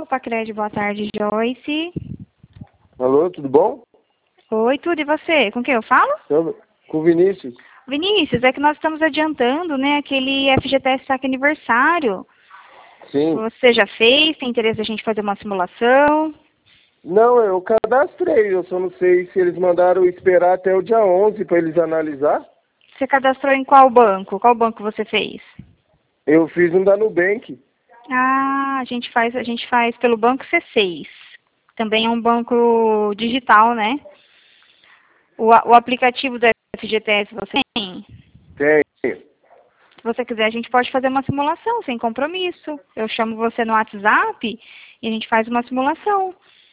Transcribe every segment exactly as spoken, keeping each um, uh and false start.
Pacred, boa tarde, Joyce. Alô, tudo bom? Oi, tudo, e você? Com quem eu falo? Eu, com o Vinícius. Vinícius, é que nós estamos adiantando, né, aquele F G T S Saque Aniversário. Sim. Você já fez? Tem interesse a gente fazer uma simulação? Não, eu cadastrei, eu só não sei se eles mandaram esperar até o dia onze para eles analisar. Você cadastrou em qual banco? Qual banco você fez? Eu fiz um da Nubank. Ah, a gente faz, a gente faz pelo banco C seis. Também é um banco digital, né? O, a- o aplicativo do F G T S você tem? Tem. Se você quiser, a gente pode fazer uma simulação sem compromisso. Eu chamo você no WhatsApp e a gente faz uma simulação.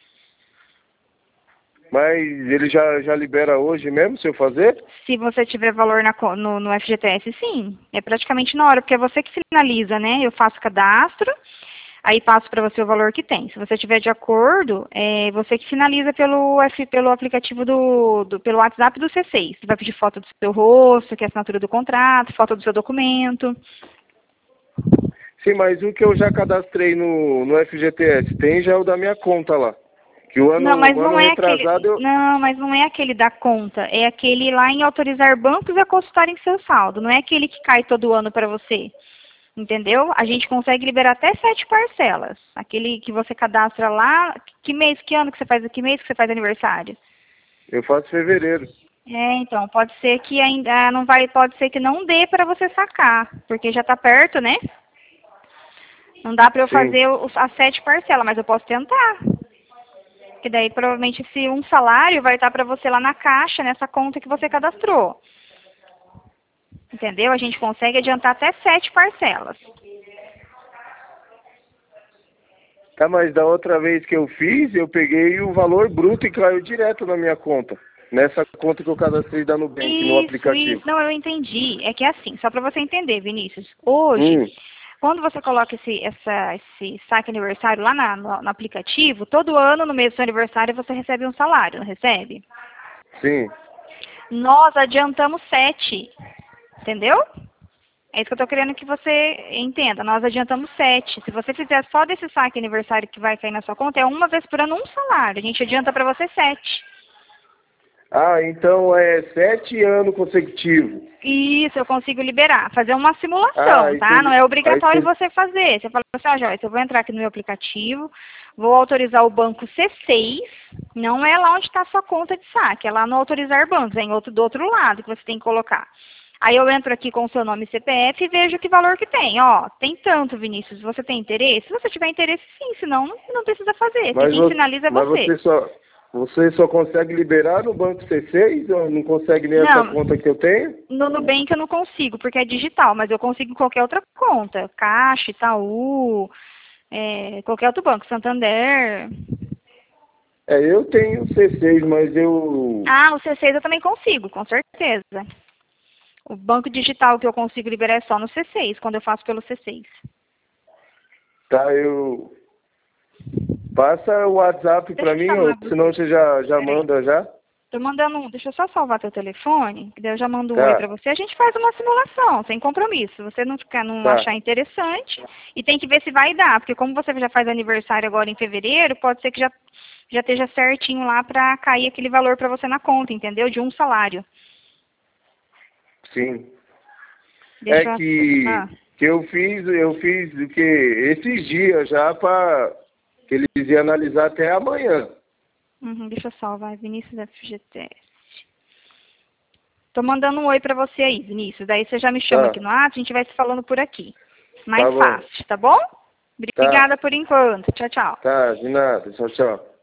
Mas ele já, já libera hoje mesmo, se eu fazer? Se você tiver valor na co- no, no F G T S, sim. É praticamente na hora, porque é você que finaliza, né? Eu faço cadastro, aí passo para você o valor que tem. Se você tiver de acordo, é você que finaliza pelo, F, pelo aplicativo do, do pelo WhatsApp do C seis. Você vai pedir foto do seu rosto, que é a assinatura do contrato, foto do seu documento. Sim, mas o que eu já cadastrei no, no F G T S, tem já o da minha conta lá. Que o ano, Não, mas o ano não é aquele. retrasado eu... Não, mas não é aquele da conta. É aquele lá em autorizar bancos a consultarem seu saldo. Não é aquele que cai todo ano para você. Entendeu? A gente consegue liberar até sete parcelas. Aquele que você cadastra lá. Que mês, que ano que você faz? Que mês que você faz aniversário? eu faço fevereiro. É, então, pode ser que ainda não vai, pode ser que não dê para você sacar, porque já está perto, né? Não dá para eu Sim. fazer os- as sete parcelas, mas eu posso tentar. Que daí provavelmente esse um salário vai estar para você lá na caixa, nessa conta que você cadastrou. Entendeu? A gente consegue adiantar até sete parcelas. Tá, mas da outra vez que eu fiz, eu peguei o valor bruto e caiu direto na minha conta. Nessa conta que eu cadastrei da Nubank, no Isso, aplicativo. isso. Não, eu entendi. É que é assim, só para você entender, Vinícius. Hoje, Hum, quando você coloca esse, essa, esse saque aniversário lá na- no, no aplicativo, todo ano, no mês do seu aniversário, você recebe um salário, não recebe? sim. Nós adiantamos sete, entendeu? É isso que eu estou querendo que você entenda. Nós adiantamos sete. Se você fizer só desse saque aniversário que vai cair na sua conta, é uma vez por ano um salário. A gente adianta para você sete. Ah, então é sete anos consecutivos. Isso, eu consigo liberar. Fazer uma Ah, simulação, aí tá? Não é seria, aí obrigatório seria, você fazer. Você fala assim, ó, Joyce, eu vou entrar aqui no meu aplicativo, vou autorizar o banco C seis, não é lá onde está a sua conta de saque, é lá no autorizar bancos, é em outro, do outro lado que você tem que colocar. Aí eu entro aqui com o seu nome e C P F e vejo que valor que tem. Ó, tem tanto, Vinícius, você tem interesse? Se você tiver interesse, sim, senão não, não precisa fazer, porque mas, quem você, finaliza é mas você. você só você só consegue liberar no Banco C seis ou não consegue nem essa Não, conta que eu tenho? no Nubank eu não consigo, porque é digital, mas eu consigo em qualquer outra conta. Caixa, Itaú, é, qualquer outro banco, Santander. É, eu tenho C seis, mas eu... Ah, o C seis eu também consigo, com certeza. O banco digital que eu consigo liberar é só no C seis, quando eu faço pelo C seis. Tá, eu... Passa o WhatsApp Deixa pra eu mim, ou chamar senão você. você já, já Peraí. manda já? Tô mandando um, deixa eu só salvar teu telefone, que daí eu já mando um oi Tá, pra você. A gente faz uma simulação, sem compromisso. Se você não ficar, não tá. achar interessante, e tem que ver se vai dar, porque como você já faz aniversário agora em fevereiro, pode ser que já, já esteja certinho lá pra cair aquele valor pra você na conta, entendeu? De um salário. Sim. É Deixa eu... Ah, que, que eu fiz, eu fiz o que esses dias já para que eles iam analisar até amanhã. uhum, deixa eu salvar, Vinícius F G T S. Tô mandando um oi pra você aí, Vinícius. Daí você já me chama Tá, aqui no WhatsApp, a gente vai se falando por aqui. Mais tá bom. fácil, tá bom? Tá, Obrigada por enquanto. Tchau, tchau. tá, de nada. Tchau, tchau.